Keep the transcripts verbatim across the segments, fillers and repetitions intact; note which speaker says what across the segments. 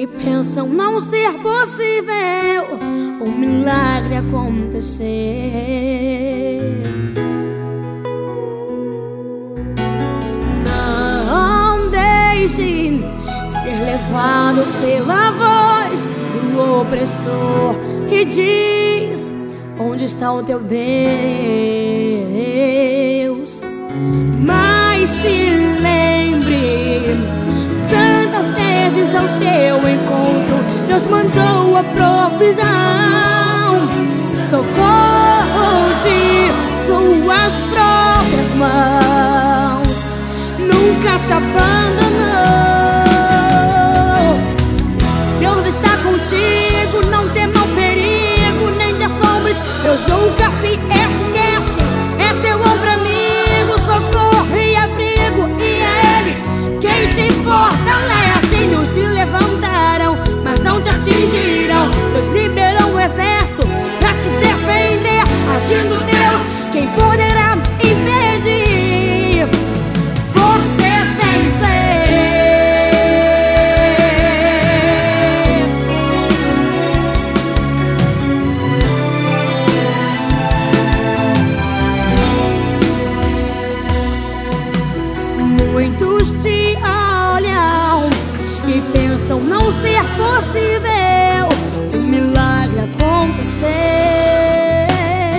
Speaker 1: e pensam não ser possível um milagre acontecer. Não deixe ser levado pela voz do opressor que diz: onde está o teu Deus? Mas se lembre, tantas vezes ao teu encontro Deus mandou a provisão, socorro de suas próprias mãos, nunca te abandonou. Deus está contigo, não tema o perigo, nem te assombres, Deus nunca te esquece. É teu ombro amigo, socorro e abrigo, e é Ele quem te fortalece. Não se levantarão, mas não te atingirão. Deus liberou o exército pra te defender. Agindo Deus, quem poderá impedir? Você vencer. Muitos te olham e pensam não ser possível um milagre acontecer.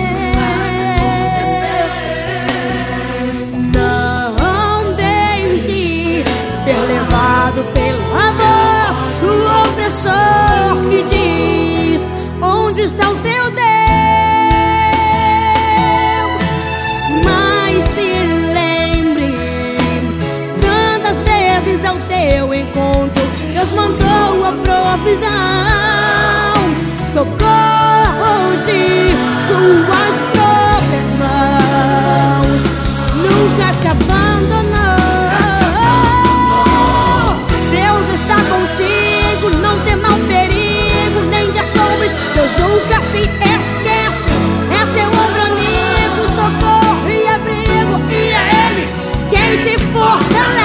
Speaker 1: Não deixe ser levado pela voz do opressor que diz: onde está o teu Deus? Mas se lembre, tantas vezes ao teu encontro Deus mandou a provisão, socorro de suas próprias mãos, nunca te abandonou. Deus está contigo, não tema o perigo, nem te assombres, Deus nunca te esquece. É teu ombro amigo, socorro e abrigo, e é Ele quem te fortalece.